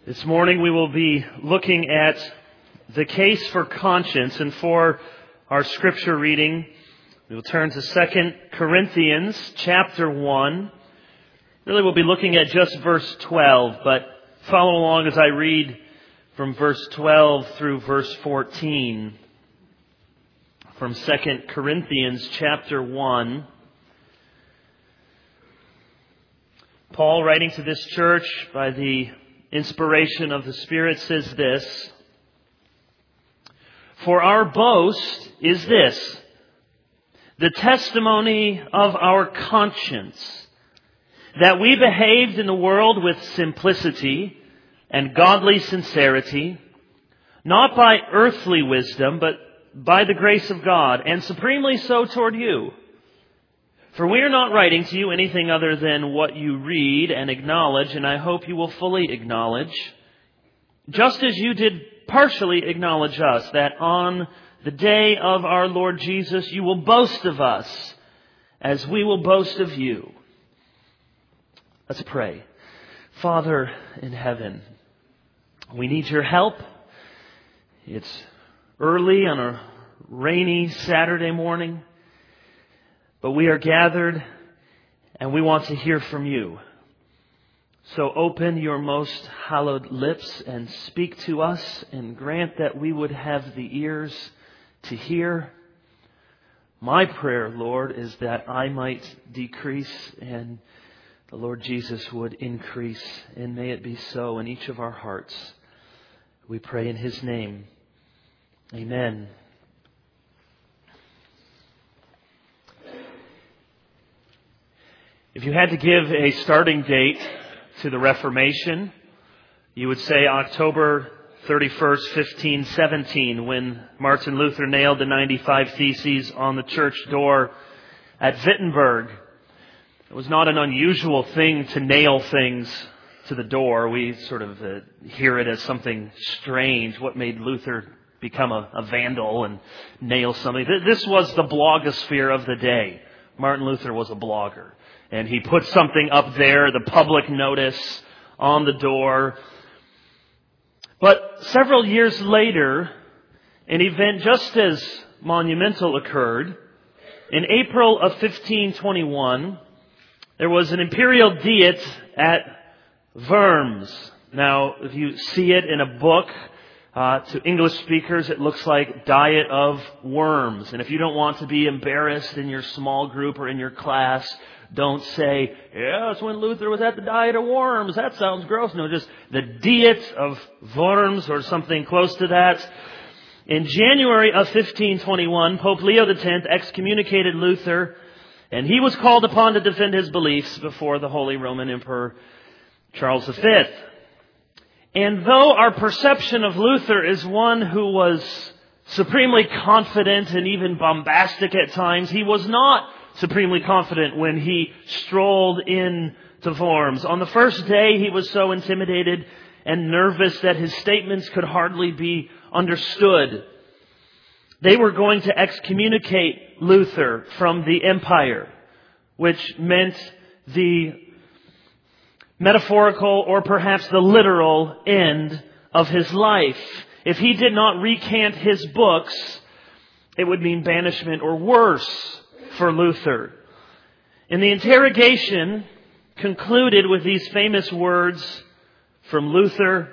This morning we will be looking at the case for conscience, and for our scripture reading, we will turn to 2 Corinthians chapter 1. Really we'll be looking at just verse 12, but follow along as I read from verse 12 through verse 14 from 2 Corinthians chapter 1. Paul, writing to this church by the inspiration of the Spirit, says this: "For our boast is this, the testimony of our conscience, that we behaved in the world with simplicity and godly sincerity, not by earthly wisdom, but by the grace of God, and supremely so toward you. For we are not writing to you anything other than what you read and acknowledge, and I hope you will fully acknowledge, just as you did partially acknowledge us, that on the day of our Lord Jesus you will boast of us as we will boast of you." Let's pray. Father in heaven, we need your help. It's early on a rainy Saturday morning, but we are gathered and we want to hear from you. So open your most hallowed lips and speak to us, and grant that we would have the ears to hear. My prayer, Lord, is that I might decrease and the Lord Jesus would increase, and may it be so in each of our hearts. We pray in His name. Amen. If you had to give a starting date to the Reformation, you would say October 31st, 1517, when Martin Luther nailed the 95 Theses on the church door at Wittenberg. It was not an unusual thing to nail things to the door. We sort of hear it as something strange. What made Luther become a vandal and nail something? This was the blogosphere of the day. Martin Luther was a blogger. And he put something up there, the public notice on the door. But several years later, an event just as monumental occurred. In April of 1521, there was an imperial diet at Worms. Now, if you see it in a book, to English speakers, it looks like Diet of Worms. And if you don't want to be embarrassed in your small group or in your class, don't say, "Yes, when Luther was at the Diet of Worms. That sounds gross." No, just the Diet of Worms or something close to that. In January of 1521, Pope Leo X excommunicated Luther, and he was called upon to defend his beliefs before the Holy Roman Emperor Charles V. And though our perception of Luther is one who was supremely confident and even bombastic at times, he was not supremely confident when he strolled in to Worms. On the first day, he was so intimidated and nervous that his statements could hardly be understood. They were going to excommunicate Luther from the empire, which meant the metaphorical or perhaps the literal end of his life. If he did not recant his books, it would mean banishment or worse for Luther. And the interrogation concluded with these famous words from Luther.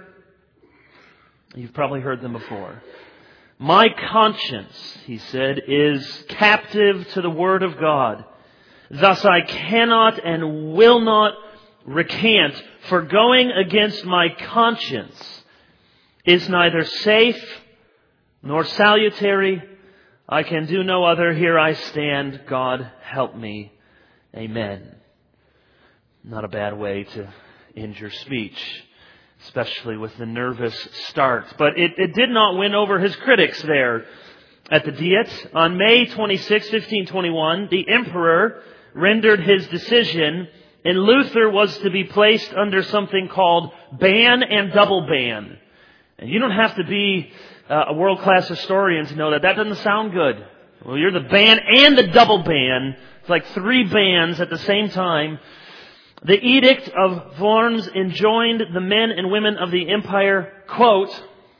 You've probably heard them before. "My conscience," he said, "is captive to the Word of God. Thus I cannot and will not recant, for going against my conscience is neither safe nor salutary. I can do no other. Here I stand. God help me. Amen." Not a bad way to end your speech, especially with the nervous start. But it did not win over his critics there at the Diet. On May 26, 1521, the emperor rendered his decision, and Luther was to be placed under something called ban and double ban. And you don't have to be a world-class historian to know that doesn't sound good. Well, you're the ban and the double ban. It's like 3 bans at the same time. The Edict of Worms enjoined the men and women of the empire, quote,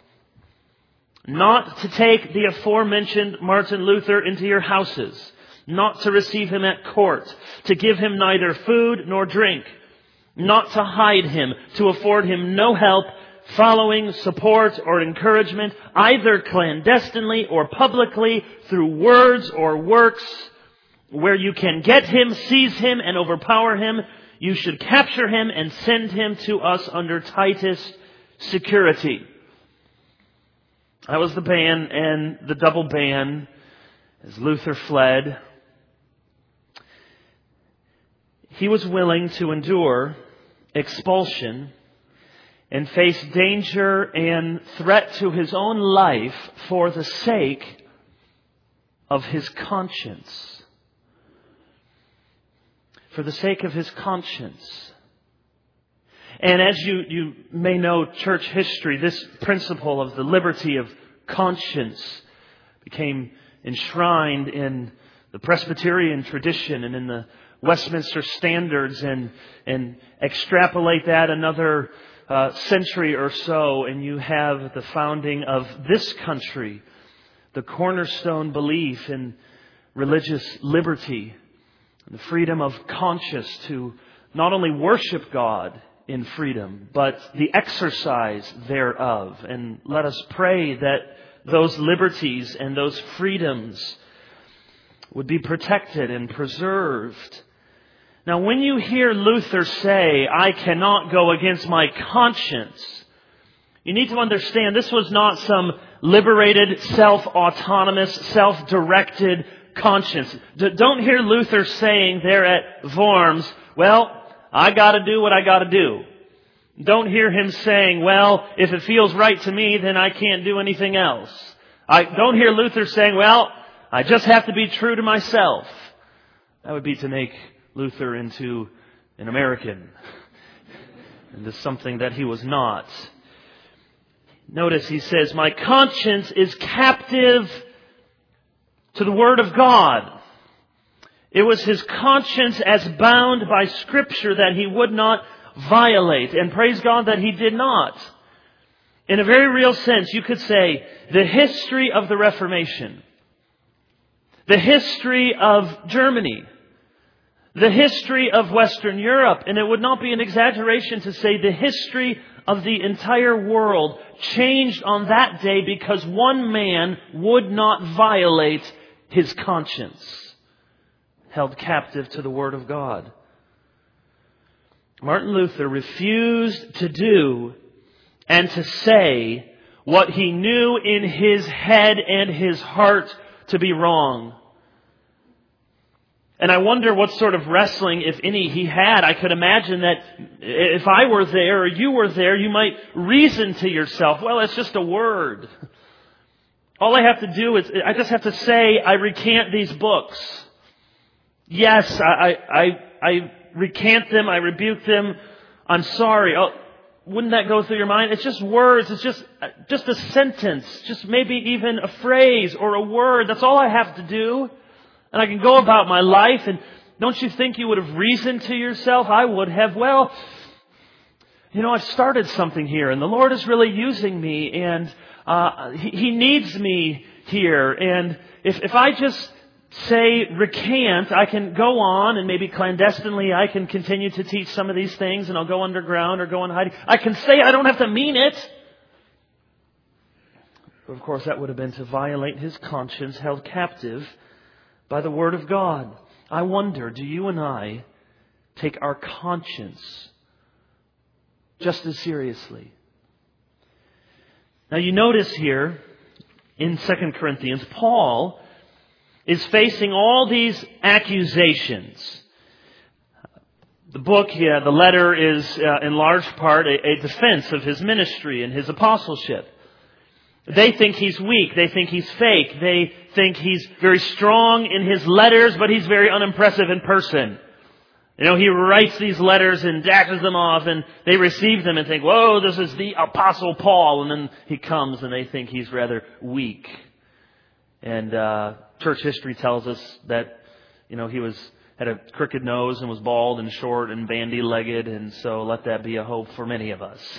not to take the aforementioned Martin Luther into your houses, not to receive him at court, to give him neither food nor drink, not to hide him, to afford him no help, following, support, or encouragement, either clandestinely or publicly, through words or works. Where you can get him, seize him, and overpower him, you should capture him and send him to us under tightest security. That was the ban and the double ban as Luther fled. He was willing to endure expulsion and face danger and threat to his own life for the sake of his conscience. For the sake of his conscience. And as you may know, church history, this principle of the liberty of conscience became enshrined in the Presbyterian tradition and in the Westminster Standards, and extrapolate that another century or so, and you have the founding of this country, the cornerstone belief in religious liberty, the freedom of conscience to not only worship God in freedom, but the exercise thereof. And let us pray that those liberties and those freedoms would be protected and preserved. Now, when you hear Luther say, I cannot go against my conscience, you need to understand this was not some liberated, self-autonomous, self-directed conscience. Don't hear Luther saying there at Worms, well, I got to do what I got to do. Don't hear him saying, well, if it feels right to me, then I can't do anything else. Don't hear Luther saying, well, I just have to be true to myself. That would be to make Luther into an American, into something that he was not. Notice he says, my conscience is captive to the Word of God. It was his conscience as bound by Scripture that he would not violate. And praise God that he did not. In a very real sense, you could say the history of the Reformation, the history of Germany, the history of Western Europe, and it would not be an exaggeration to say the history of the entire world changed on that day because one man would not violate his conscience, held captive to the Word of God. Martin Luther refused to do and to say what he knew in his head and his heart to be wrong. And I wonder what sort of wrestling, if any, he had. I could imagine that if I were there or you were there, you might reason to yourself, well, it's just a word. All I have to do is, I just have to say, I recant these books. Yes, I recant them, I rebuke them, I'm sorry. Oh, wouldn't that go through your mind? It's just words, it's just a sentence, just maybe even a phrase or a word. That's all I have to do. And I can go about my life, and don't you think you would have reasoned to yourself? I would have. Well, I've started something here, and the Lord is really using me, and He needs me here. And if I just say recant, I can go on, and maybe clandestinely I can continue to teach some of these things, and I'll go underground or go in hiding. I can say I don't have to mean it. But of course, that would have been to violate his conscience, held captive by the Word of God. I wonder, do you and I take our conscience just as seriously? Now you notice here in 2 Corinthians, Paul is facing all these accusations. The book, the letter is in large part a defense of his ministry and his apostleship. They think he's weak. They think he's fake. They think he's very strong in his letters, but he's very unimpressive in person. He writes these letters and dashes them off, and they receive them and think, whoa, this is the Apostle Paul. And then he comes and they think he's rather weak. And church history tells us that, he was had a crooked nose and was bald and short and bandy-legged, and so let that be a hope for many of us.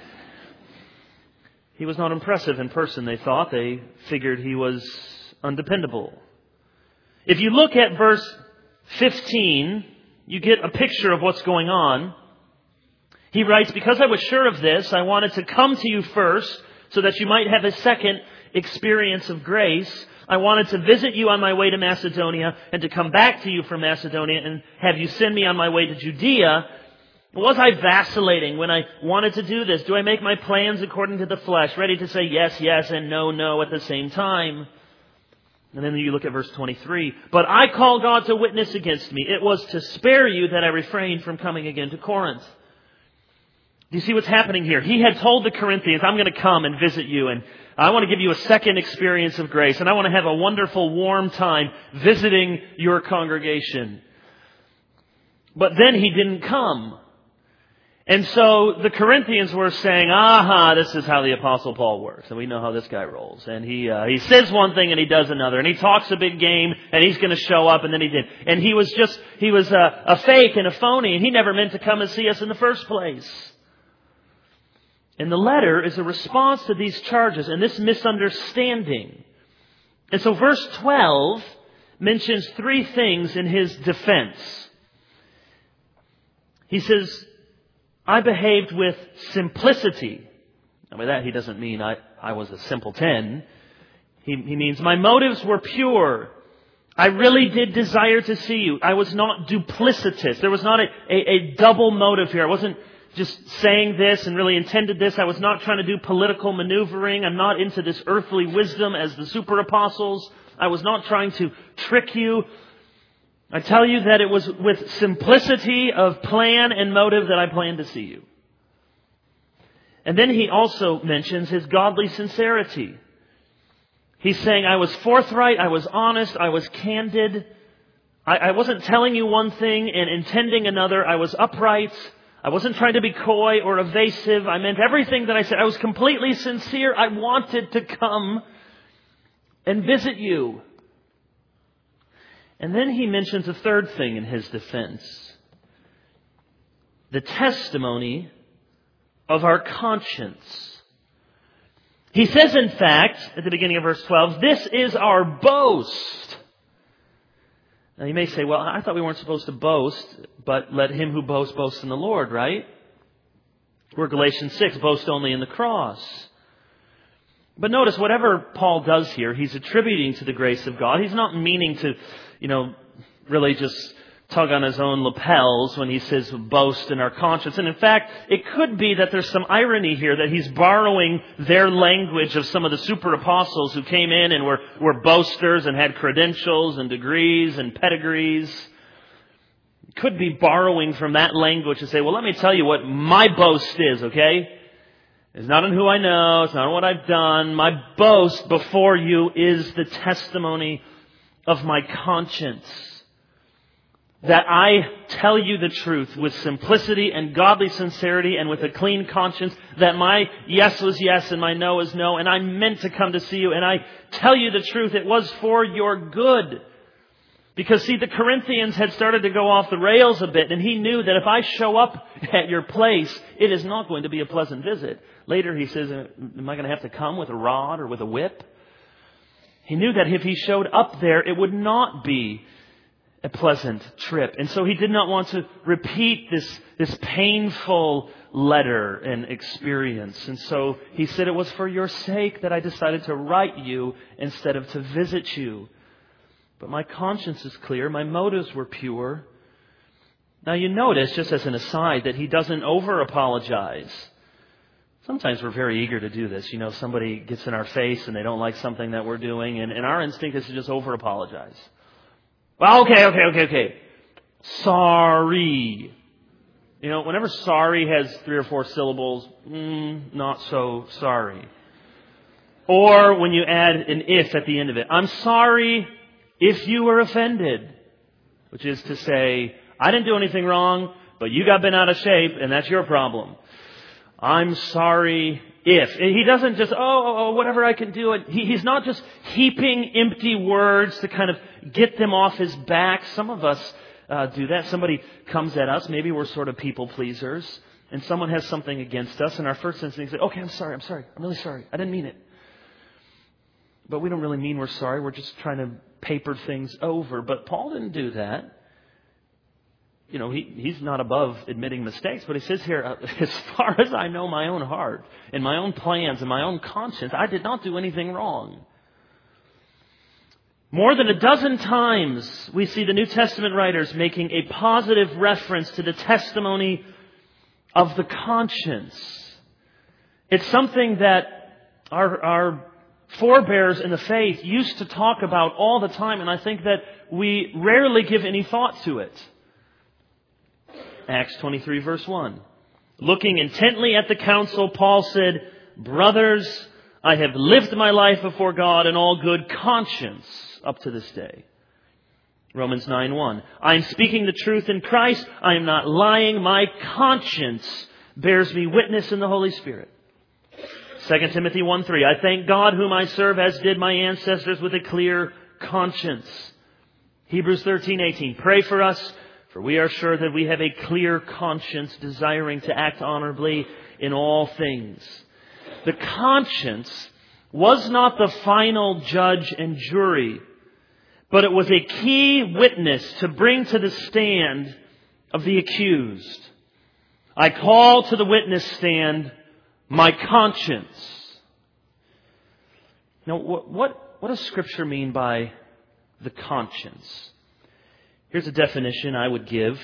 He was not impressive in person, they thought. They figured he was undependable. If you look at verse 15, you get a picture of what's going on. He writes, "Because I was sure of this, I wanted to come to you first so that you might have a second experience of grace. I wanted to visit you on my way to Macedonia and to come back to you from Macedonia and have you send me on my way to Judea. Was I vacillating when I wanted to do this? Do I make my plans according to the flesh, ready to say yes, yes, and no, no at the same time?" And then you look at verse 23. "But I call God to witness against me. It was to spare you that I refrained from coming again to Corinth." Do you see what's happening here? He had told the Corinthians, "I'm going to come and visit you, and I want to give you a second experience of grace, and I want to have a wonderful, warm time visiting your congregation." But then he didn't come. And so the Corinthians were saying, "Aha, this is how the Apostle Paul works. And we know how this guy rolls. And he says one thing and he does another. And he talks a big game and he's going to show up." And then he did. And he was a fake and a phony. And he never meant to come and see us in the first place. And the letter is a response to these charges and this misunderstanding. And so verse 12 mentions three things in his defense. He says, "I behaved with simplicity." Now by that he doesn't mean I was a simpleton. He means my motives were pure. I really did desire to see you. I was not duplicitous. There was not a double motive here. I wasn't just saying this and really intended this. I was not trying to do political maneuvering. I'm not into this earthly wisdom as the super apostles. I was not trying to trick you. I tell you that it was with simplicity of plan and motive that I planned to see you. And then he also mentions his godly sincerity. He's saying, I was forthright, I was honest, I was candid. I wasn't telling you one thing and intending another. I was upright. I wasn't trying to be coy or evasive. I meant everything that I said. I was completely sincere. I wanted to come and visit you. And then he mentions a third thing in his defense. The testimony of our conscience. He says, in fact, at the beginning of verse 12, "This is our boast." Now you may say, "Well, I thought we weren't supposed to boast, but let him who boasts boast in the Lord," right? Or Galatians 6, "Boast only in the cross." But notice, whatever Paul does here, he's attributing to the grace of God. He's not meaning to, really just tug on his own lapels when he says boast in our conscience. And in fact, it could be that there's some irony here that he's borrowing their language of some of the super apostles who came in and were boasters and had credentials and degrees and pedigrees. Could be borrowing from that language to say, well, let me tell you what my boast is, okay? It's not in who I know. It's not in what I've done. My boast before you is the testimony of my conscience. That I tell you the truth with simplicity and godly sincerity and with a clean conscience. That my yes was yes and my no was no. And I meant to come to see you. And I tell you the truth. It was for your good. Because see, the Corinthians had started to go off the rails a bit. And he knew that if I show up at your place, it is not going to be a pleasant visit. Later he says, am I going to have to come with a rod or with a whip? He knew that if he showed up there, it would not be a pleasant trip. And so he did not want to repeat this painful letter and experience. And so he said, it was for your sake that I decided to write you instead of to visit you. But my conscience is clear. My motives were pure. Now you notice, just as an aside, that he doesn't over-apologize. Sometimes we're very eager to do this. Somebody gets in our face and they don't like something that we're doing. And our instinct is to just over-apologize. Well, okay. Sorry. Whenever sorry has 3 or 4 syllables, not so sorry. Or when you add an if at the end of it. I'm sorry if you were offended. Which is to say, I didn't do anything wrong, but you got bent out of shape and that's your problem. I'm sorry if. He doesn't just, whatever I can do. He's not just heaping empty words to kind of get them off his back. Some of us do that. Somebody comes at us. Maybe we're sort of people pleasers. And someone has something against us. And our first instinct is, okay, I'm sorry. I'm really sorry. I didn't mean it. But we don't really mean we're sorry. We're just trying to paper things over. But Paul didn't do that. You know, he's not above admitting mistakes. But he says here, as far as I know my own heart and my own plans and my own conscience, I did not do anything wrong. More than a dozen times, we see the New Testament writers making a positive reference to the testimony of the conscience. It's something that our forebears in the faith used to talk about all the time, and I think that we rarely give any thought to it. Acts 23 verse 1. Looking intently at the council, Paul said, "Brothers, I have lived my life before God in all good conscience up to this day." Romans 9:1. I am speaking the truth in Christ. I am not lying. My conscience bears me witness in the Holy Spirit. 2 Timothy 1:3. I thank God whom I serve, as did my ancestors, with a clear conscience. Hebrews 13:18. Pray for us, for we are sure that we have a clear conscience, desiring to act honorably in all things. The conscience was not the final judge and jury, but it was a key witness to bring to the stand of the accused. I call to the witness stand my conscience. Now, what does Scripture mean by the conscience? Here's a definition I would give.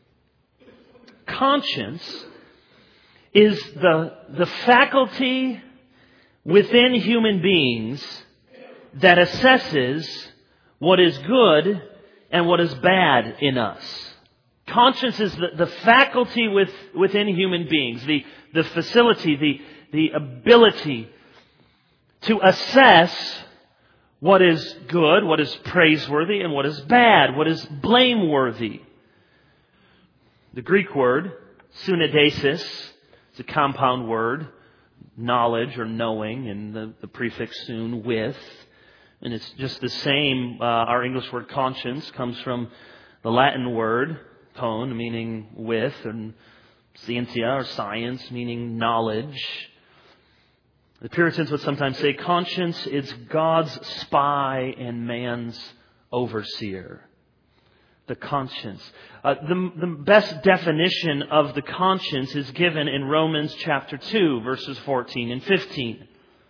Conscience is the faculty within human beings that assesses what is good and what is bad in us. Conscience is the faculty within human beings, the facility, the ability to assess what is good, what is praiseworthy, and what is bad, what is blameworthy. The Greek word, synodesis, is a compound word, knowledge or knowing, and the prefix soon, with. And it's just the same. Our English word conscience comes from the Latin word con, meaning with, and scientia, or science, meaning knowledge. The Puritans would sometimes say conscience is God's spy and man's overseer. The conscience. The best definition of the conscience is given in Romans chapter 2, verses 14 and 15.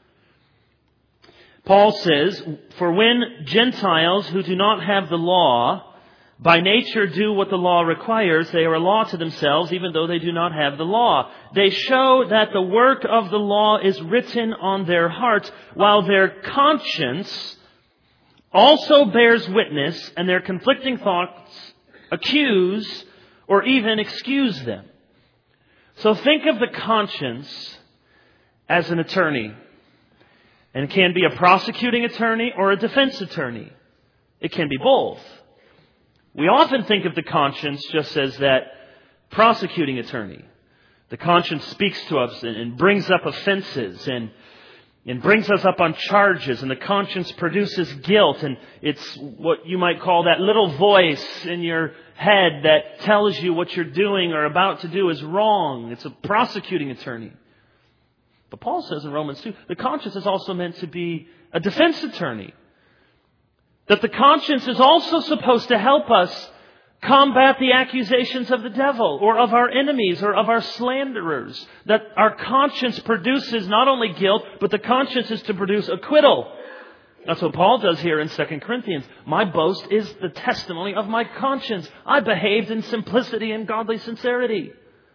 Paul says, "For when Gentiles who do not have the law by nature do what the law requires, they are a law to themselves, even though they do not have the law. They show that the work of the law is written on their hearts, while their conscience also bears witness, and their conflicting thoughts accuse or even excuse them." So think of the conscience as an attorney. And it can be a prosecuting attorney or a defense attorney. It can be both. We often think of the conscience just as that prosecuting attorney. The conscience speaks to us and brings up offenses and brings us up on charges. And the conscience produces guilt. And it's what you might call that little voice in your head that tells you what you're doing or about to do is wrong. It's a prosecuting attorney. But Paul says in Romans 2, the conscience is also meant to be a defense attorney. That the conscience is also supposed to help us combat the accusations of the devil or of our enemies or of our slanderers. That our conscience produces not only guilt, but the conscience is to produce acquittal. That's what Paul does here in 2 Corinthians. My boast is the testimony of my conscience. I behaved in simplicity and godly sincerity.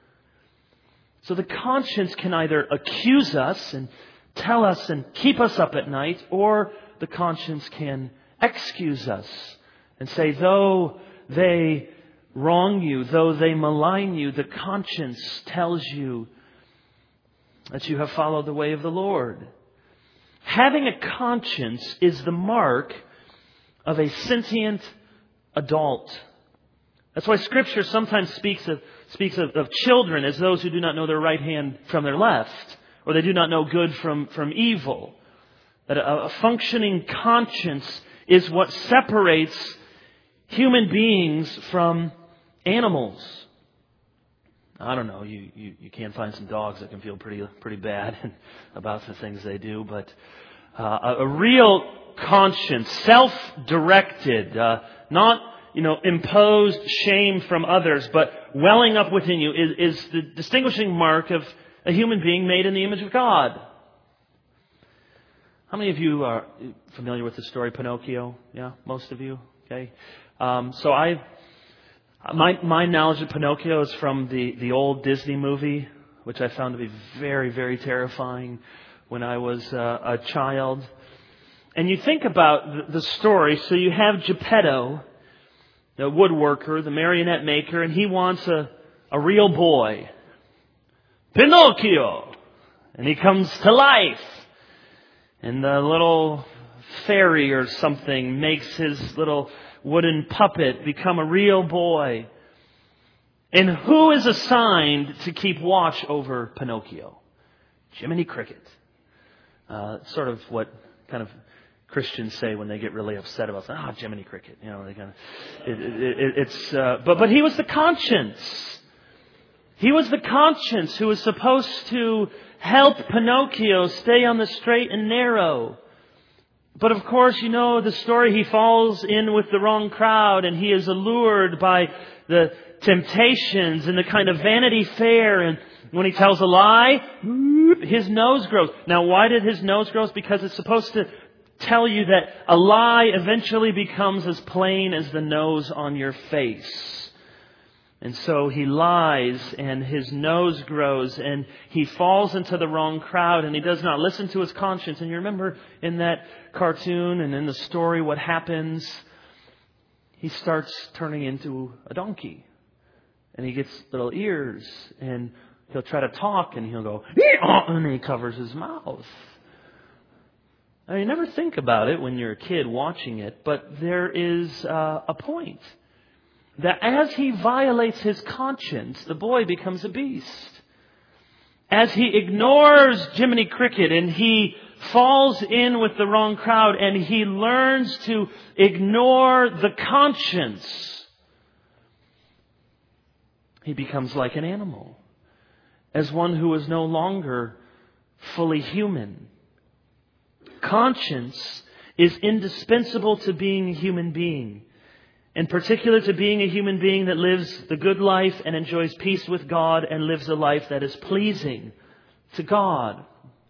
So the conscience can either accuse us and tell us and keep us up at night, or the conscience can excuse us and say, though they wrong you, though they malign you, the conscience tells you that you have followed the way of the Lord. Having a conscience is the mark of a sentient adult. That's why Scripture sometimes speaks of children as those who do not know their right hand from their left, or they do not know good from evil. That a functioning conscience is what separates human beings from animals. I don't know, you can find some dogs that can feel pretty bad about the things they do, but a real conscience, self-directed, not imposed shame from others, but welling up within you is the distinguishing mark of a human being made in the image of God. How many of you are familiar with the story Pinocchio? Yeah, most of you. Okay, so my knowledge of Pinocchio is from the old Disney movie, which I found to be very, very terrifying when I was a child. And you think about the story. So you have Geppetto, the woodworker, the marionette maker, and he wants a real boy, Pinocchio. And he comes to life. And the little fairy or something makes his little wooden puppet become a real boy. And who is assigned to keep watch over Pinocchio? Jiminy Cricket. Sort of what kind of Christians say when they get really upset about something. Jiminy Cricket. They kind of. But he was the conscience. He was the conscience who was supposed to help Pinocchio stay on the straight and narrow. But of course, the story, he falls in with the wrong crowd and he is allured by the temptations and the kind of Vanity Fair. And when he tells a lie, his nose grows. Now, why did his nose grow? Because it's supposed to tell you that a lie eventually becomes as plain as the nose on your face. And so he lies and his nose grows and he falls into the wrong crowd and he does not listen to his conscience. And you remember in that cartoon and in the story what happens? He starts turning into a donkey and he gets little ears and he'll try to talk and he'll go, and he covers his mouth. Now, you never think about it when you're a kid watching it, but there is a point. That as he violates his conscience, the boy becomes a beast. As he ignores Jiminy Cricket and he falls in with the wrong crowd and he learns to ignore the conscience, he becomes like an animal. As one who is no longer fully human. Conscience is indispensable to being a human being. In particular, to being a human being that lives the good life and enjoys peace with God and lives a life that is pleasing to God.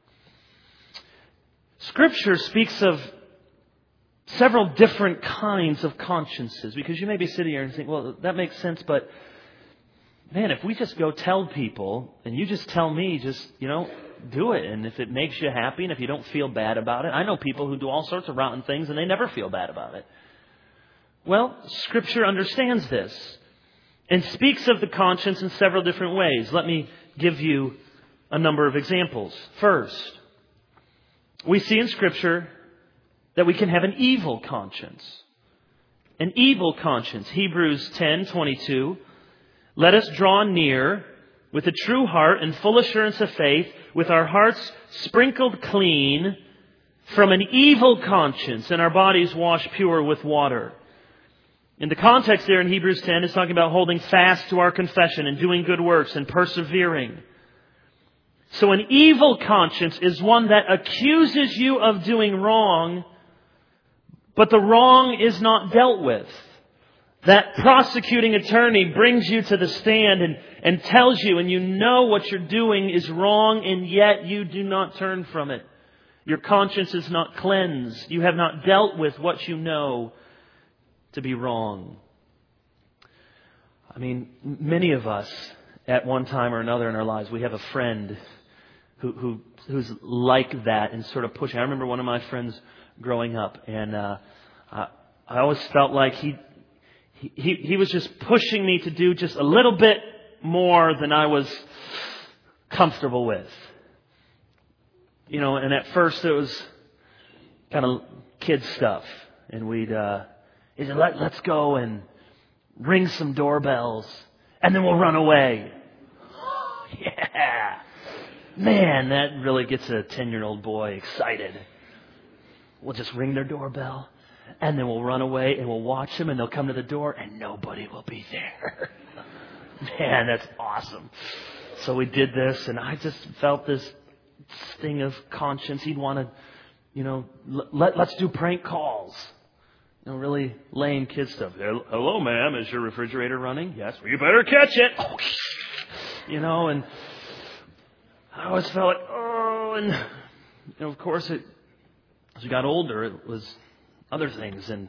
Scripture speaks of several different kinds of consciences, because you may be sitting here and think, well, that makes sense, but man, if we just go tell people and you just tell me, do it. And if it makes you happy and if you don't feel bad about it, I know people who do all sorts of rotten things and they never feel bad about it. Well, Scripture understands this and speaks of the conscience in several different ways. Let me give you a number of examples. First, we see in Scripture that we can have an evil conscience. An evil conscience. Hebrews 10:22. Let us draw near with a true heart and full assurance of faith, with our hearts sprinkled clean from an evil conscience and our bodies washed pure with water. In the context there in Hebrews 10, it's talking about holding fast to our confession and doing good works and persevering. So an evil conscience is one that accuses you of doing wrong, but the wrong is not dealt with. That prosecuting attorney brings you to the stand and tells you, and you know what you're doing is wrong, and yet you do not turn from it. Your conscience is not cleansed. You have not dealt with what you know to be wrong. I mean, many of us at one time or another in our lives, we have a friend who's like that and sort of pushing. I remember one of my friends growing up, and I always felt like he was just pushing me to do just a little bit more than I was comfortable with. And at first it was kind of kid stuff, and he said, let's go and ring some doorbells and then we'll run away. Yeah. Man, that really gets a 10-year-old boy excited. We'll just ring their doorbell and then we'll run away and we'll watch them, and they'll come to the door and nobody will be there. Man, that's awesome. So we did this, and I just felt this sting of conscience. He'd want to, let's do prank calls. Really lame kid stuff. Hello, ma'am, is your refrigerator running? Yes. Well, you better catch it. And I always felt like, and of course, as we got older, it was other things, and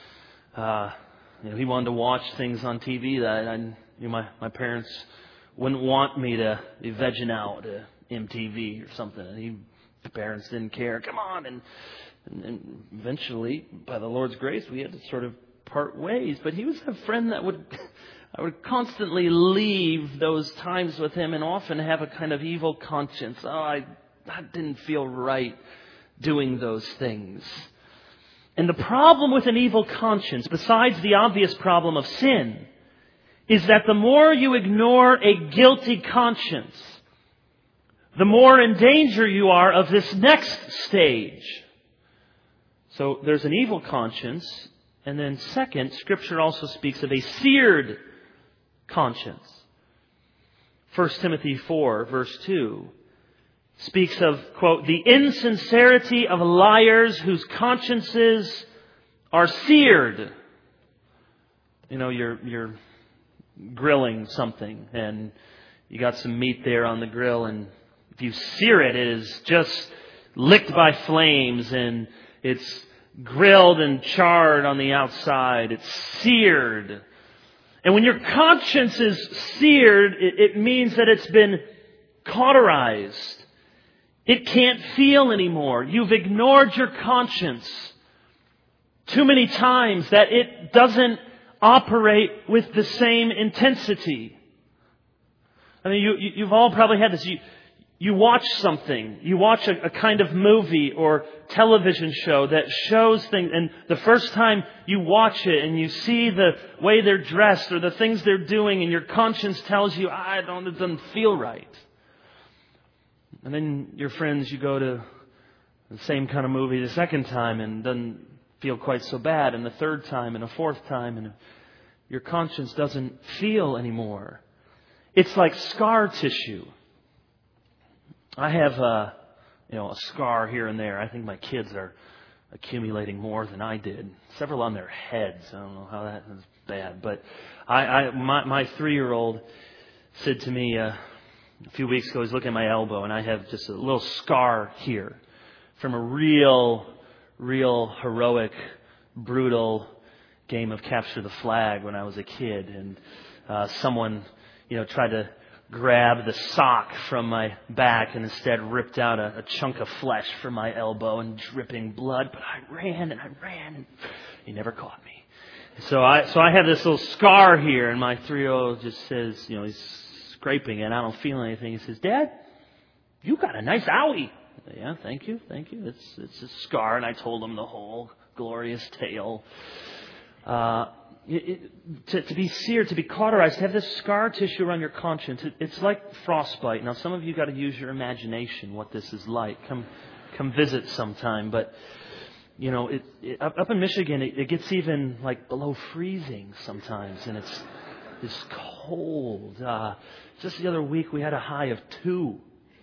he wanted to watch things on TV that my parents wouldn't want me to be vegging out to MTV or something, and the parents didn't care. Come on, and eventually, by the Lord's grace, we had to sort of part ways. But he was a friend that I would constantly leave those times with him and often have a kind of evil conscience. I didn't feel right doing those things. And the problem with an evil conscience, besides the obvious problem of sin, is that the more you ignore a guilty conscience, the more in danger you are of this next stage. So there's an evil conscience, and then second, Scripture also speaks of a seared conscience. 1 Timothy 4, verse 2, speaks of, quote, the insincerity of liars whose consciences are seared. You're grilling something, and you got some meat there on the grill, and if you sear it, it is just licked by flames, and it's grilled and charred on the outside. It's seared. And when your conscience is seared, it means that it's been cauterized. It can't feel anymore. You've ignored your conscience too many times that it doesn't operate with the same intensity. I mean, you've all probably had this. You watch something. You watch a kind of movie or television show that shows things, and the first time you watch it and you see the way they're dressed or the things they're doing, and your conscience tells you, it doesn't feel right. And then your friends, you go to the same kind of movie the second time and it doesn't feel quite so bad, and the third time and a fourth time, and your conscience doesn't feel anymore. It's like scar tissue. I have a scar here and there. I think my kids are accumulating more than I did. Several on their heads. I don't know how that is bad. But my 3-year-old said to me a few weeks ago, he's looking at my elbow, and I have just a little scar here from a real heroic, brutal game of capture the flag when I was a kid. And someone, tried to grab the sock from my back and instead ripped out a chunk of flesh from my elbow and dripping blood. But I ran and he never caught me. So I have this little scar here, and my 3-year-old just says, he's scraping it. I don't feel anything. He says, Dad, you got a nice owie. Yeah, thank you. It's a scar, and I told him the whole glorious tale. To be seared, to be cauterized, to have this scar tissue around your conscience, it's like frostbite. Now, some of you got to use your imagination what this is like. Come visit sometime. But up in Michigan, it gets even like below freezing sometimes, and it's cold. Just the other week, we had a high of 2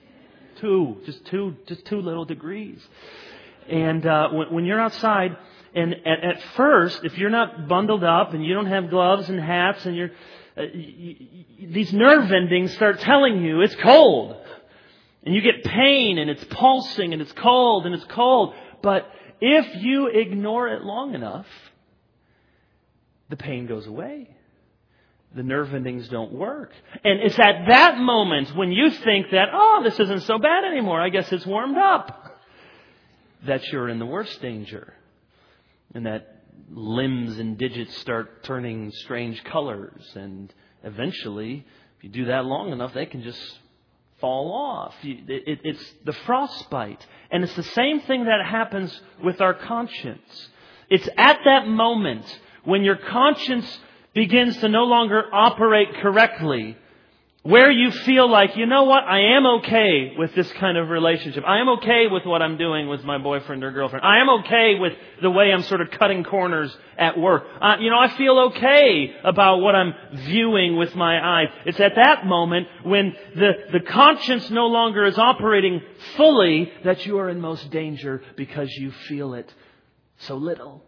little degrees. And when you're outside. And at first, if you're not bundled up and you don't have gloves and hats, and these nerve endings start telling you it's cold. And you get pain, and it's pulsing, and it's cold, and it's cold. But if you ignore it long enough, the pain goes away. The nerve endings don't work. And it's at that moment when you think that, this isn't so bad anymore, I guess it's warmed up, that you're in the worst danger. And that limbs and digits start turning strange colors. And eventually, if you do that long enough, they can just fall off. It's the frostbite. And it's the same thing that happens with our conscience. It's at that moment when your conscience begins to no longer operate correctly Where you feel like, you know what, I am okay with this kind of relationship. I am okay with what I'm doing with my boyfriend or girlfriend. I am okay with the way I'm sort of cutting corners at work. I feel okay about what I'm viewing with my eyes. It's at that moment when the conscience no longer is operating fully that you are in most danger because you feel it so little.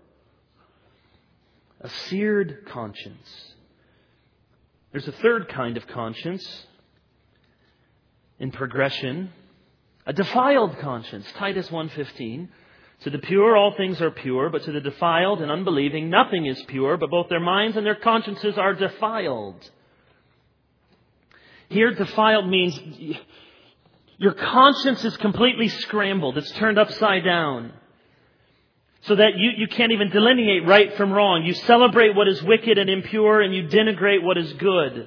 A seared conscience. There's a third kind of conscience in progression, a defiled conscience. Titus 1:15. To the pure all things are pure, but to the defiled and unbelieving nothing is pure, but both their minds and their consciences are defiled. Here, defiled means your conscience is completely scrambled. It's turned upside down. So that you can't even delineate right from wrong. You celebrate what is wicked and impure and you denigrate what is good.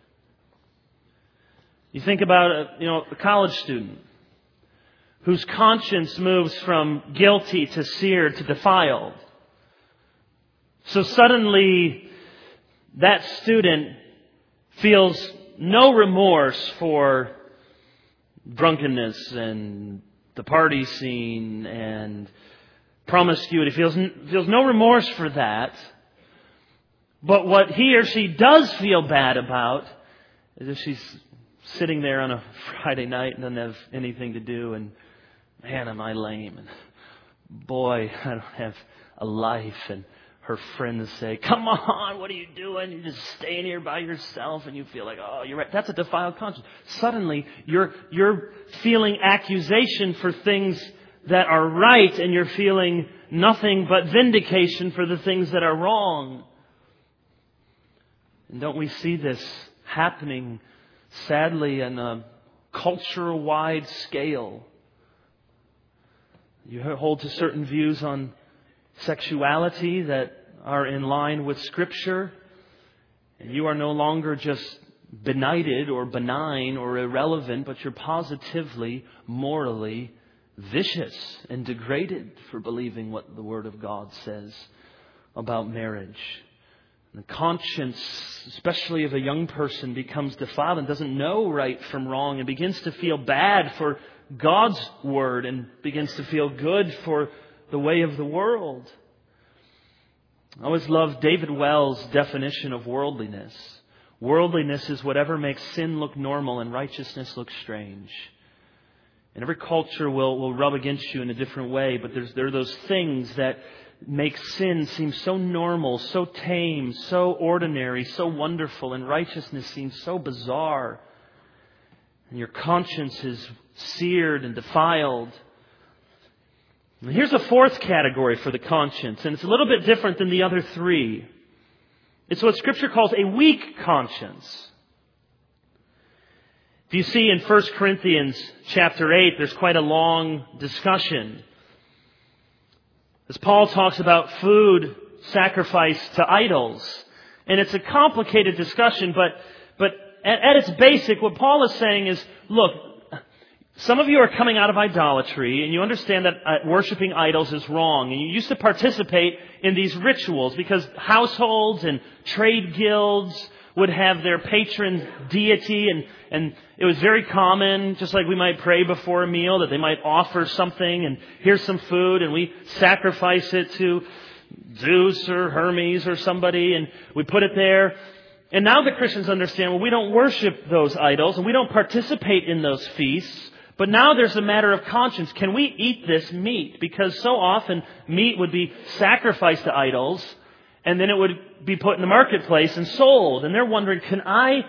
You think about a college student whose conscience moves from guilty to seared to defiled. So suddenly that student feels no remorse for drunkenness and the party scene and promiscuity. Feels no remorse for that. But what he or she does feel bad about is if she's sitting there on a Friday night and doesn't have anything to do, and man, am I lame, and boy, I don't have a life, and her friends say, come on, what are you doing? You're just staying here by yourself, and you feel like, oh, you're right. That's a defiled conscience. Suddenly, you're feeling accusation for things that are right, and you're feeling nothing but vindication for the things that are wrong. And don't we see this happening, sadly, on a culture-wide scale? You hold to certain views on sexuality that are in line with Scripture, and you are no longer just benighted or benign or irrelevant, but you're positively, morally vicious and degraded for believing what the Word of God says about marriage. And the conscience, especially of a young person, becomes defiled and doesn't know right from wrong and begins to feel bad for God's Word and begins to feel good for the way of the world. I always loved David Wells' definition of worldliness. Worldliness is whatever makes sin look normal and righteousness look strange. And every culture will rub against you in a different way, but there are those things that make sin seem so normal, so tame, so ordinary, so wonderful, and righteousness seems so bizarre. And your conscience is seared and defiled. And here's a fourth category for the conscience, and it's a little bit different than the other three. It's what Scripture calls a weak conscience. If you see in 1 Corinthians chapter 8, there's quite a long discussion. As Paul talks about food sacrificed to idols. And it's a complicated discussion, but at its basic, what Paul is saying is, look, some of you are coming out of idolatry, and you understand that worshiping idols is wrong. And you used to participate in these rituals because households and trade guilds would have their patron deity, and it was very common, just like we might pray before a meal, that they might offer something, and here's some food, and we sacrifice it to Zeus or Hermes or somebody, and we put it there. And now the Christians understand, well, we don't worship those idols, and we don't participate in those feasts, but now there's a matter of conscience. Can we eat this meat? Because so often meat would be sacrificed to idols, and then it would be put in the marketplace and sold. And they're wondering, can I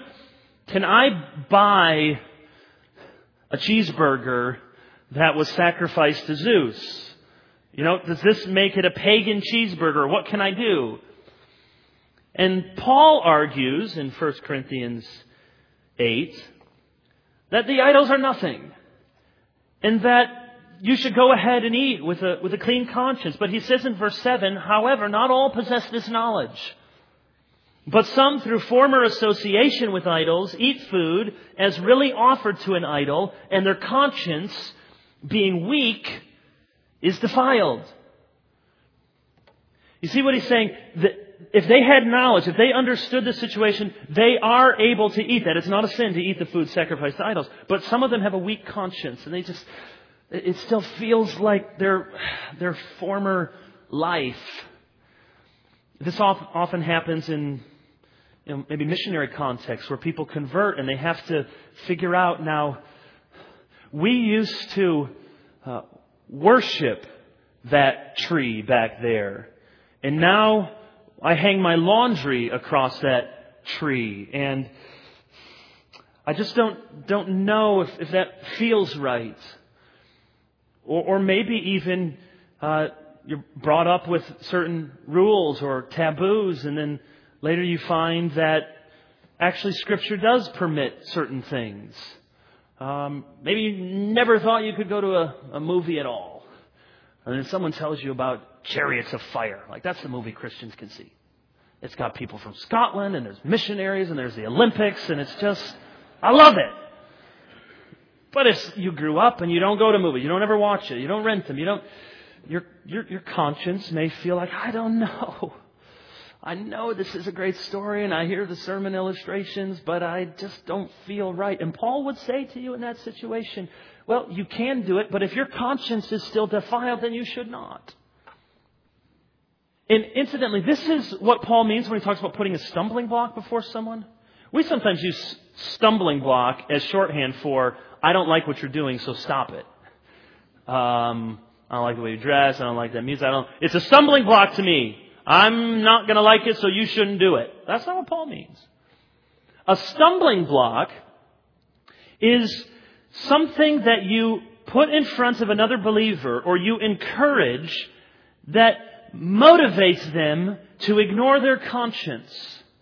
buy a cheeseburger that was sacrificed to Zeus? Does this make it a pagan cheeseburger? What can I do? And Paul argues in 1 Corinthians 8 that the idols are nothing, and that you should go ahead and eat with a clean conscience. But he says in verse 7, however, not all possess this knowledge. But some, through former association with idols, eat food as really offered to an idol, and their conscience, being weak, is defiled. You see what he's saying? if they had knowledge, if they understood the situation, they are able to eat that. It's not a sin to eat the food sacrificed to idols. But some of them have a weak conscience, and it still feels like their former life. This often happens in maybe missionary contexts where people convert and they have to figure out now, we used to worship that tree back there. And now I hang my laundry across that tree. And I just don't know if that feels right. Or maybe even you're brought up with certain rules or taboos, and then later you find that actually Scripture does permit certain things. Maybe you never thought you could go to a movie at all. And then someone tells you about Chariots of Fire. Like, that's the movie Christians can see. It's got people from Scotland, and there's missionaries, and there's the Olympics, and it's just, I love it. But if you grew up and you don't go to movies, you don't ever watch it, you don't rent them, your conscience may feel like, I don't know. I know this is a great story and I hear the sermon illustrations, but I just don't feel right. And Paul would say to you in that situation, well, you can do it, but if your conscience is still defiled, then you should not. And incidentally, this is what Paul means when he talks about putting a stumbling block before someone. We sometimes use stumbling block as shorthand for, I don't like what you're doing, so stop it. I don't like the way you dress. I don't like that music. It's a stumbling block to me. I'm not going to like it, so you shouldn't do it. That's not what Paul means. A stumbling block is something that you put in front of another believer or you encourage that motivates them to ignore their conscience.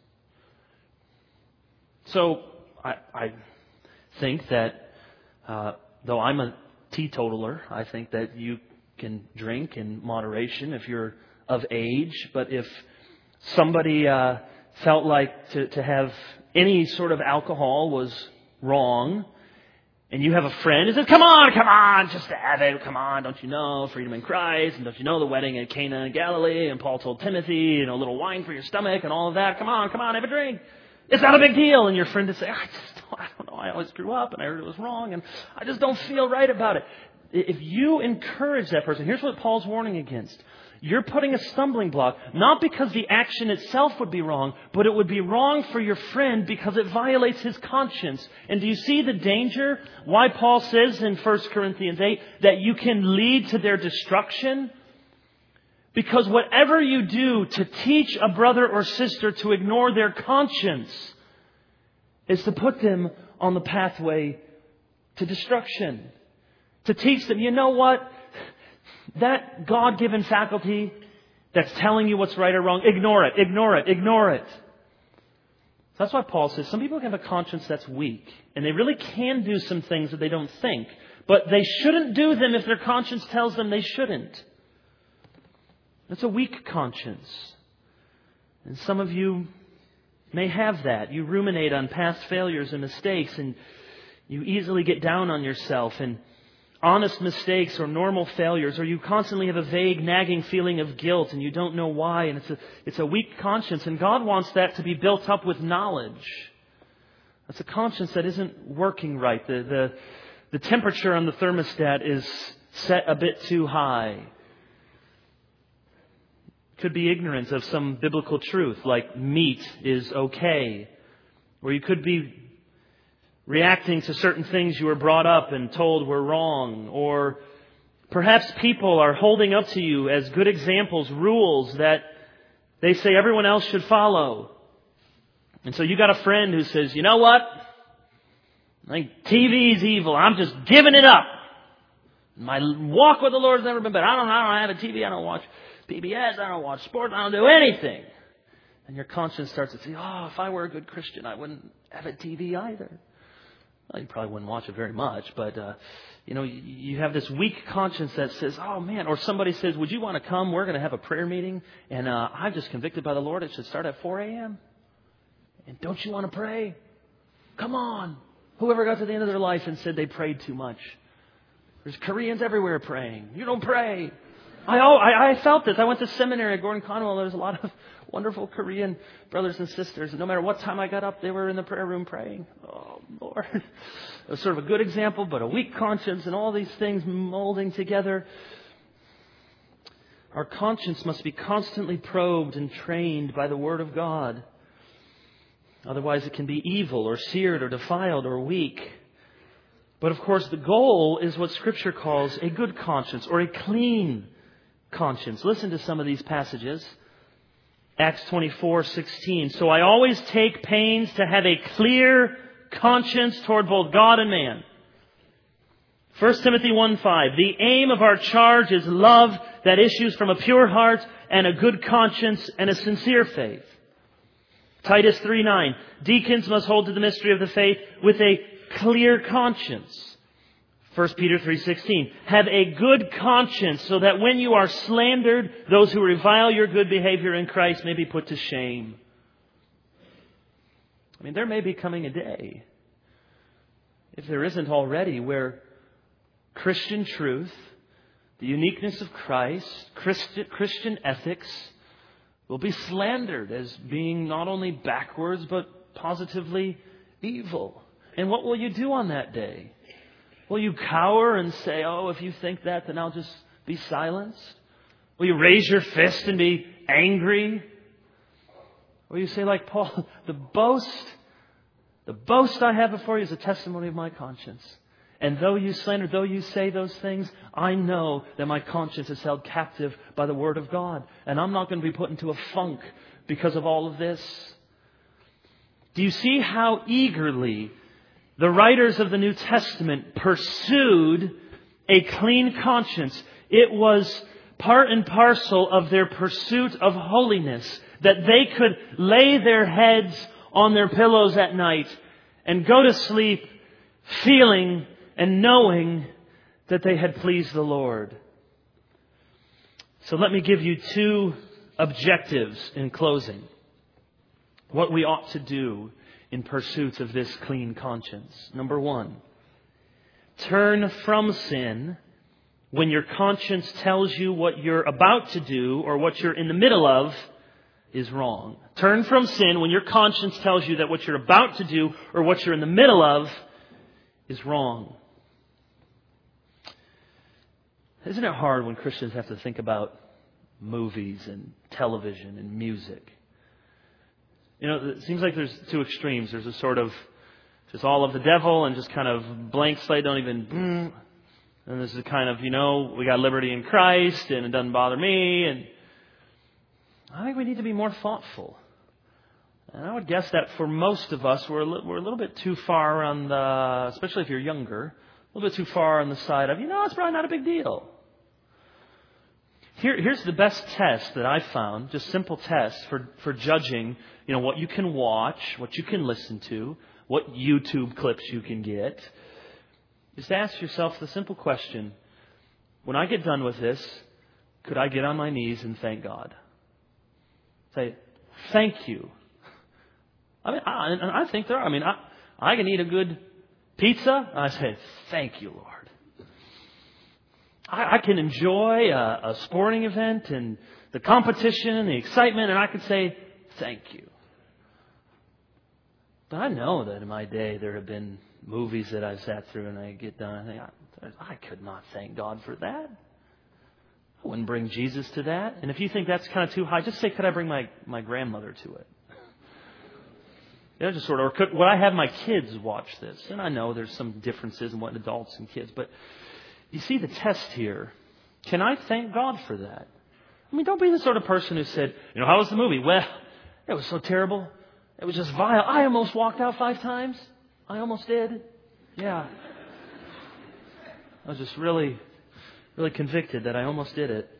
So I think that though I'm a teetotaler, I think that you can drink in moderation if you're of age. But if somebody felt like to have any sort of alcohol was wrong, and you have a friend who says, come on, just have it. Come on, don't you know freedom in Christ? And don't you know the wedding at Cana in Galilee? And Paul told Timothy, a little wine for your stomach and all of that. Come on, have a drink. It's not a big deal. And your friend would say, I don't know. I always grew up and I heard it was wrong and I just don't feel right about it. If you encourage that person, here's what Paul's warning against. You're putting a stumbling block, not because the action itself would be wrong, but it would be wrong for your friend because it violates his conscience. And do you see the danger? Why Paul says in 1 Corinthians 8 that you can lead to their destruction? Because whatever you do to teach a brother or sister to ignore their conscience is to put them on the pathway to destruction. To teach them, you know what? That God-given faculty that's telling you what's right or wrong, ignore it. That's why Paul says some people have a conscience that's weak. And they really can do some things that they don't think. But they shouldn't do them if their conscience tells them they shouldn't. It's a weak conscience. And some of you may have that. You ruminate on past failures and mistakes, and you easily get down on yourself. And honest mistakes or normal failures, or you constantly have a vague, nagging feeling of guilt and you don't know why, and it's a weak conscience. And God wants that to be built up with knowledge. That's a conscience that isn't working right. The temperature on the thermostat is set a bit too high. Could be ignorance of some biblical truth, like meat is okay. Or you could be reacting to certain things you were brought up and told were wrong. Or perhaps people are holding up to you as good examples, rules that they say everyone else should follow. And so you got a friend who says, you know what? I think TV is evil. I'm just giving it up. My walk with the Lord has never been better. I don't have a TV. I don't watch PBS. I don't watch sports. I don't do anything. And your conscience starts to say, if I were a good Christian, I wouldn't have a TV either. Well, you probably wouldn't watch it very much, but, you have this weak conscience that says, oh man, or somebody says, would you want to come? We're going to have a prayer meeting, and I'm just convicted by the Lord. It should start at 4 a.m. And don't you want to pray? Come on. Whoever got to the end of their life and said they prayed too much. There's Koreans everywhere praying. You don't pray. I felt this. I went to seminary at Gordon Conwell. There's a lot of wonderful Korean brothers and sisters. And no matter what time I got up, they were in the prayer room praying. Oh, Lord. It was sort of a good example, but a weak conscience and all these things molding together. Our conscience must be constantly probed and trained by the Word of God. Otherwise, it can be evil or seared or defiled or weak. But of course, the goal is what Scripture calls a good conscience or a clean conscience. Listen to some of these passages. Acts 24:16. So I always take pains to have a clear conscience toward both God and man. 1 Timothy 1:5. The aim of our charge is love that issues from a pure heart and a good conscience and a sincere faith. Titus 3:9. Deacons must hold to the mystery of the faith with a clear conscience. 1 Peter 3:16. Have a good conscience so that when you are slandered, those who revile your good behavior in Christ may be put to shame. I mean, there may be coming a day, if there isn't already, where Christian truth, the uniqueness of Christ, Christian ethics will be slandered as being not only backwards but positively evil. And what will you do on that day? Will you cower and say, oh, if you think that, then I'll just be silenced? Will you raise your fist and be angry? Or will you say like Paul, the boast I have before you is a testimony of my conscience. And though you slander, though you say those things, I know that my conscience is held captive by the Word of God. And I'm not going to be put into a funk because of all of this. Do you see how eagerly the writers of the New Testament pursued a clean conscience? It was part and parcel of their pursuit of holiness, that they could lay their heads on their pillows at night and go to sleep feeling and knowing that they had pleased the Lord. So let me give you two objectives in closing. What we ought to do in pursuit of this clean conscience. Number one, turn from sin when your conscience tells you what you're about to do or what you're in the middle of is wrong. Turn from sin when your conscience tells you that what you're about to do or what you're in the middle of is wrong. Isn't it hard when Christians have to think about movies and television and music? You know, it seems like there's two extremes. There's a sort of just all of the devil and just kind of blank slate, don't even... And there's a kind of, we got liberty in Christ and it doesn't bother me. And I think we need to be more thoughtful. And I would guess that for most of us, we're a little bit too far on the, especially if you're younger, a little bit too far on the side of, it's probably not a big deal. Here's the best test that I found, just simple test for judging, what you can watch, what you can listen to, what YouTube clips you can get, is to ask yourself the simple question, when I get done with this, could I get on my knees and thank God? Say, thank you. I think there are. I can eat a good pizza. And I say, thank you, Lord. I can enjoy a sporting event and the competition and the excitement, and I could say, thank you. But I know that in my day there have been movies that I've sat through and I get done and I think, I could not thank God for that. I wouldn't bring Jesus to that. And if you think that's kind of too high, just say, could I bring my grandmother to it? Just sort of, or would I have my kids watch this? And I know there's some differences in what adults and kids, but you see the test here. Can I thank God for that? Don't be the sort of person who said, how was the movie? Well, it was so terrible. It was just vile. I almost walked out 5 times. I almost did. Yeah. I was just really, really convicted that I almost did it.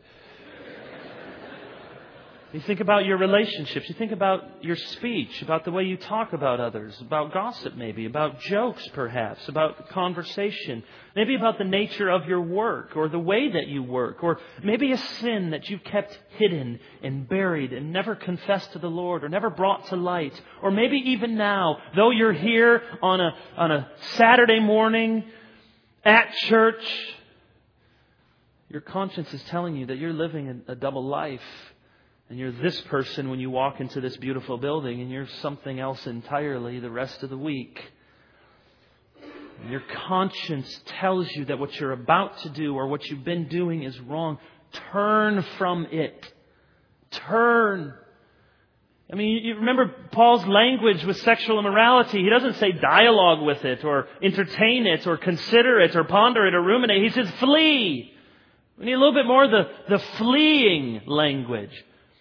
You think about your relationships. You think about your speech, about the way you talk about others, about gossip maybe, about jokes perhaps, about conversation, maybe about the nature of your work or the way that you work, or maybe a sin that you've kept hidden and buried and never confessed to the Lord or never brought to light. Or maybe even now, though you're here on a Saturday morning at church, Your conscience is telling you that you're living a double life. And you're this person when you walk into this beautiful building, and you're something else entirely the rest of the week. And your conscience tells you that what you're about to do or what you've been doing is wrong. Turn from it. Turn. I mean, you remember Paul's language with sexual immorality. He doesn't say dialogue with it or entertain it or consider it or ponder it or ruminate. He says flee. We need a little bit more of the fleeing language.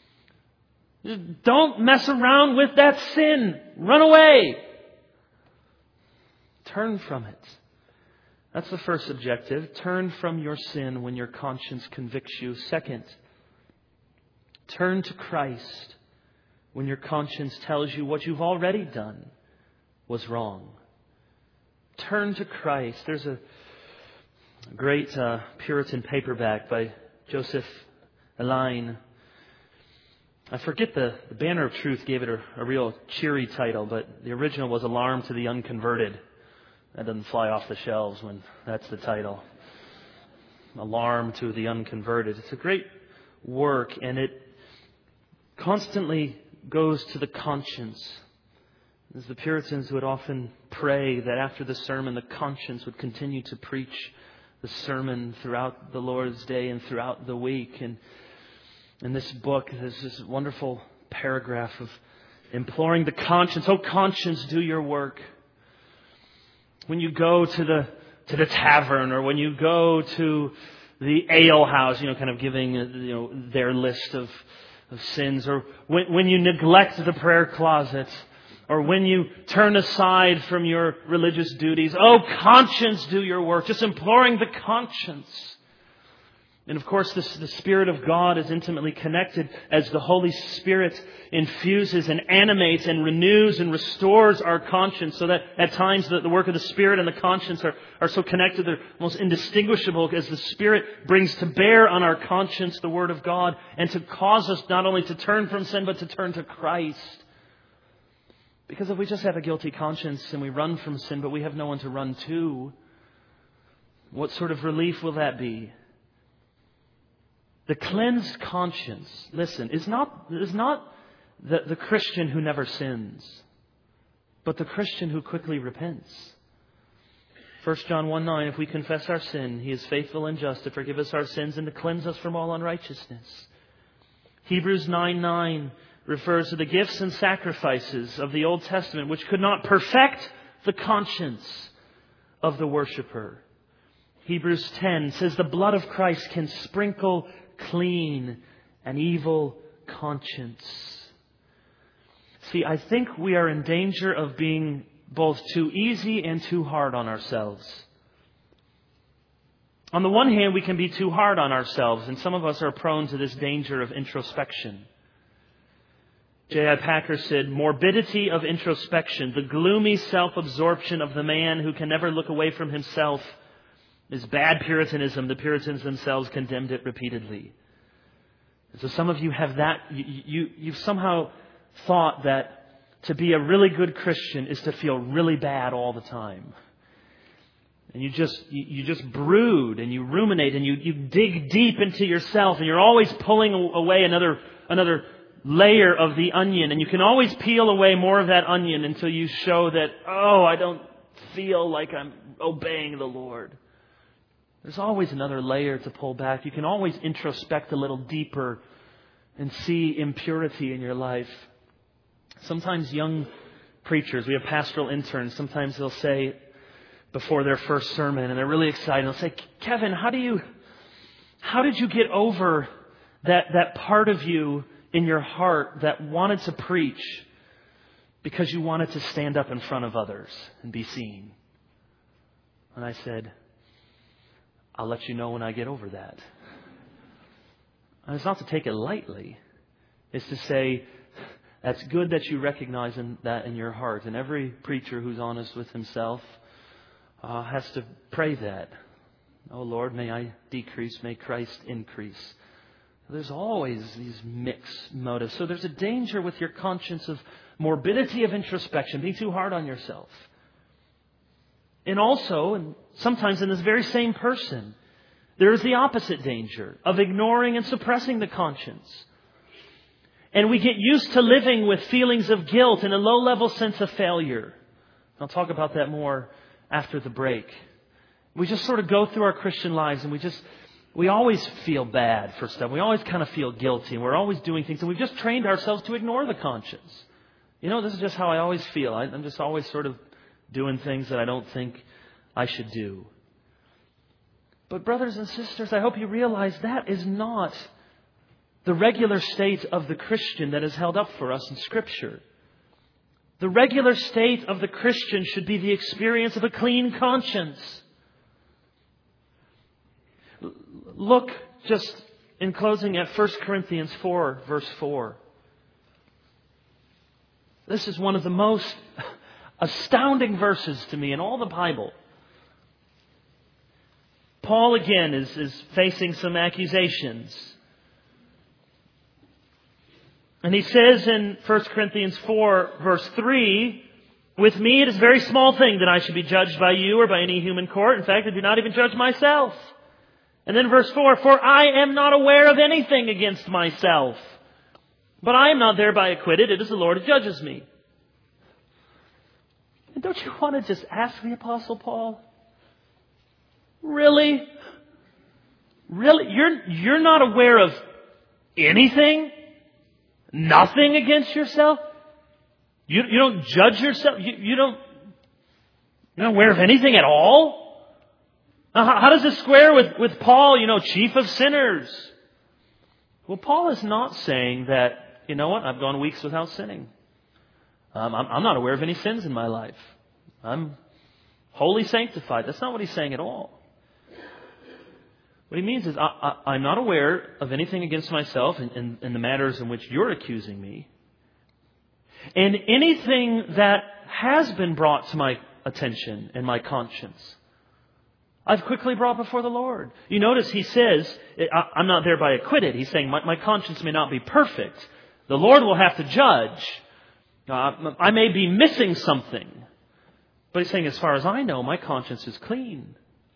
Don't mess around with that sin. Run away. Turn from it. That's the first objective. Turn from your sin when your conscience convicts you. Second, turn to Christ when your conscience tells you what you've already done was wrong. Turn to Christ. There's a great Puritan paperback by Joseph Alleine. I forget the Banner of Truth gave it a real cheery title, but the original was Alarm to the Unconverted. That doesn't fly off the shelves when that's the title. Alarm to the Unconverted. It's a great work, and it constantly goes to the conscience. As the Puritans would often pray that after the sermon, the conscience would continue to preach the sermon throughout the Lord's Day and throughout the week. And in this book, there's this wonderful paragraph of imploring the conscience. Oh, conscience, do your work. When you go to the tavern, or when you go to the ale house, kind of giving their list of sins, or when you neglect the prayer closet, or when you turn aside from your religious duties, oh, conscience, do your work. Just imploring the conscience. And of course, the Spirit of God is intimately connected as the Holy Spirit infuses and animates and renews and restores our conscience, so that at times the work of the Spirit and the conscience are so connected, they're almost indistinguishable, as the Spirit brings to bear on our conscience the Word of God, and to cause us not only to turn from sin, but to turn to Christ. Because if we just have a guilty conscience and we run from sin, but we have no one to run to, what sort of relief will that be? The cleansed conscience, listen, is not the Christian who never sins, but the Christian who quickly repents. 1 John 1:9, if we confess our sin, He is faithful and just to forgive us our sins and to cleanse us from all unrighteousness. Hebrews 9:9 refers to the gifts and sacrifices of the Old Testament, which could not perfect the conscience of the worshiper. Hebrews 10 says the blood of Christ can sprinkle clean an evil conscience. See, I think we are in danger of being both too easy and too hard on ourselves. On the one hand, we can be too hard on ourselves, and some of us are prone to this danger of introspection. J.I. Packer said, morbidity of introspection, the gloomy self-absorption of the man who can never look away from himself, is bad Puritanism. The Puritans themselves condemned it repeatedly. So some of you have that. You've somehow thought that to be a really good Christian is to feel really bad all the time. And you just brood and you ruminate and you dig deep into yourself, and you're always pulling away another layer of the onion, and you can always peel away more of that onion until you show that, oh, I don't feel like I'm obeying the Lord. There's always another layer to pull back. You can always introspect a little deeper and see impurity in your life. Sometimes young preachers, we have pastoral interns, sometimes they'll say before their first sermon, and they're really excited, they'll say, Kevin, how did you get over that part of you in your heart that wanted to preach because you wanted to stand up in front of others and be seen? And I said, I'll let you know when I get over that. And it's not to take it lightly. It's to say, that's good that you recognize that in your heart. And every preacher who's honest with himself has to pray that. Oh Lord, may I decrease, may Christ increase. There's always these mixed motives. So there's a danger with your conscience of morbidity of introspection, being too hard on yourself. And also, and sometimes in this very same person, there is the opposite danger of ignoring and suppressing the conscience. And we get used to living with feelings of guilt and a low-level sense of failure. I'll talk about that more after the break. We just sort of go through our Christian lives and we always feel bad for stuff. We always kind of feel guilty, and we're always doing things, and we've just trained ourselves to ignore the conscience. This is just how I always feel. I'm just always sort of doing things that I don't think I should do. But brothers and sisters, I hope you realize that is not the regular state of the Christian that is held up for us in Scripture. The regular state of the Christian should be the experience of a clean conscience. Look just in closing at 1 Corinthians 4, verse 4. This is one of the most astounding verses to me in all the Bible. Paul again is facing some accusations. And he says in 1 Corinthians 4, verse 3, with me it is a very small thing that I should be judged by you or by any human court. In fact, I do not even judge myself. And then verse 4, for I am not aware of anything against myself, but I am not thereby acquitted. It is the Lord who judges me. And don't you want to just ask the Apostle Paul? Really? Really? You're not aware of anything? Nothing against yourself? You don't judge yourself? You're not aware of anything at all? Now, how does this square with Paul, chief of sinners? Well, Paul is not saying that, I've gone weeks without sinning. I'm not aware of any sins in my life. I'm wholly sanctified. That's not what he's saying at all. What he means is I'm not aware of anything against myself in the matters in which you're accusing me. And anything that has been brought to my attention and my conscience, I've quickly brought before the Lord. You notice he says, I'm not thereby acquitted. He's saying my conscience may not be perfect. The Lord will have to judge. I may be missing something. But he's saying, as far as I know, my conscience is clean.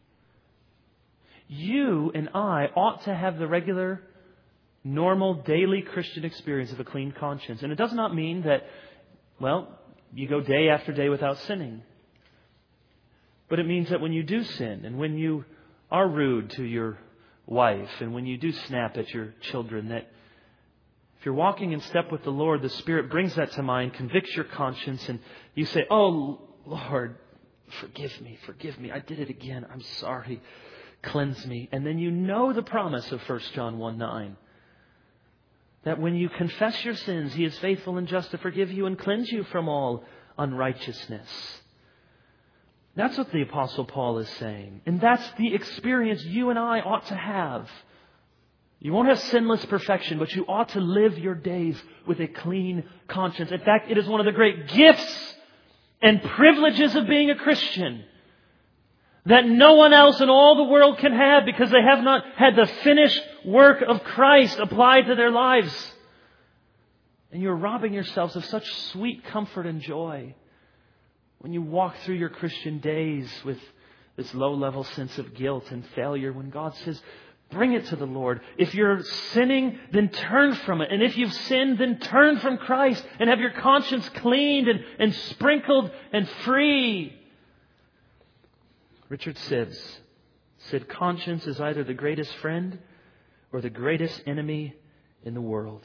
You and I ought to have the regular, normal, daily Christian experience of a clean conscience. And it does not mean that, you go day after day without sinning. But it means that when you do sin, and when you are rude to your wife, and when you do snap at your children, that if you're walking in step with the Lord, the Spirit brings that to mind, convicts your conscience, and you say, oh, Lord, forgive me. I did it again. I'm sorry. Cleanse me. And then you know the promise of 1 John 1:9. That when you confess your sins, He is faithful and just to forgive you and cleanse you from all unrighteousness. That's what the Apostle Paul is saying. And that's the experience you and I ought to have. You won't have sinless perfection, but you ought to live your days with a clean conscience. In fact, it is one of the great gifts and privileges of being a Christian that no one else in all the world can have, because they have not had the finished work of Christ applied to their lives. And you're robbing yourselves of such sweet comfort and joy when you walk through your Christian days with this low-level sense of guilt and failure, when God says, bring it to the Lord. If you're sinning, then turn from it. And if you've sinned, then turn from Christ and have your conscience cleaned and sprinkled and free. Richard Sibbes said, conscience is either the greatest friend or the greatest enemy in the world.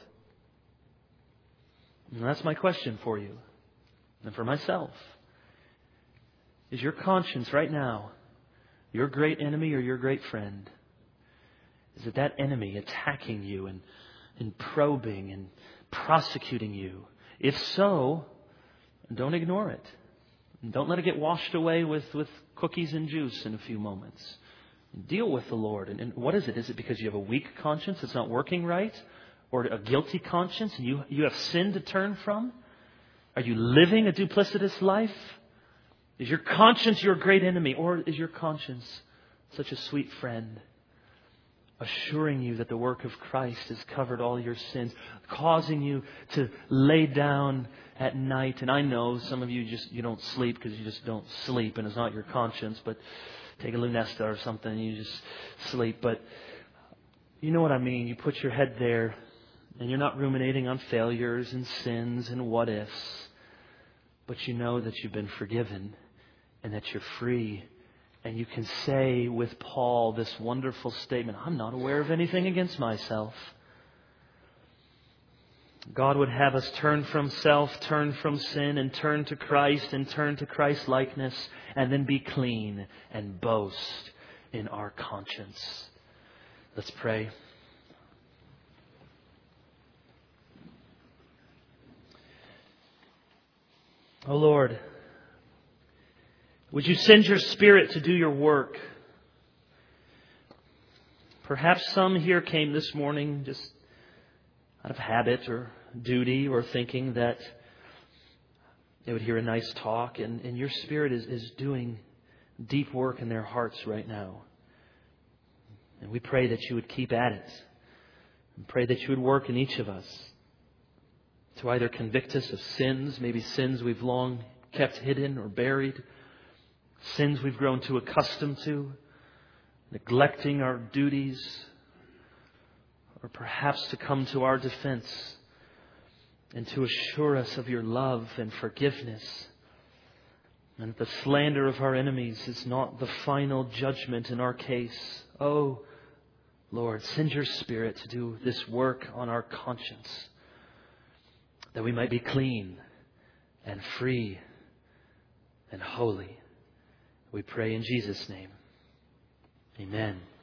And that's my question for you and for myself. Is your conscience right now your great enemy or your great friend? Is it that enemy attacking you and probing and prosecuting you? If so, don't ignore it. And don't let it get washed away with cookies and juice in a few moments. Deal with the Lord. And what is it? Is it because you have a weak conscience that's not working right? Or a guilty conscience and you have sin to turn from? Are you living a duplicitous life? Is your conscience your great enemy? Or is your conscience such a sweet friend, assuring you that the work of Christ has covered all your sins, causing you to lay down at night? And I know some of you you don't sleep because you just don't sleep and it's not your conscience, but take a Lunesta or something and you just sleep. But you know what I mean. You put your head there and you're not ruminating on failures and sins and what ifs. But you know that you've been forgiven and that you're free. And you can say with Paul this wonderful statement, I'm not aware of anything against myself. God would have us turn from self, turn from sin, and turn to Christ and turn to Christ's likeness, and then be clean and boast in our conscience. Let's pray. Oh Lord, would you send your Spirit to do your work? Perhaps some here came this morning just out of habit or duty or thinking that they would hear a nice talk, and your Spirit is doing deep work in their hearts right now. And we pray that you would keep at it. And pray that you would work in each of us to either convict us of sins, maybe sins we've long kept hidden or buried, sins we've grown too accustomed to, neglecting our duties, or perhaps to come to our defense and to assure us of your love and forgiveness, and that the slander of our enemies is not the final judgment in our case. Oh, Lord, send your Spirit to do this work on our conscience, that we might be clean and free and holy. We pray in Jesus' name. Amen.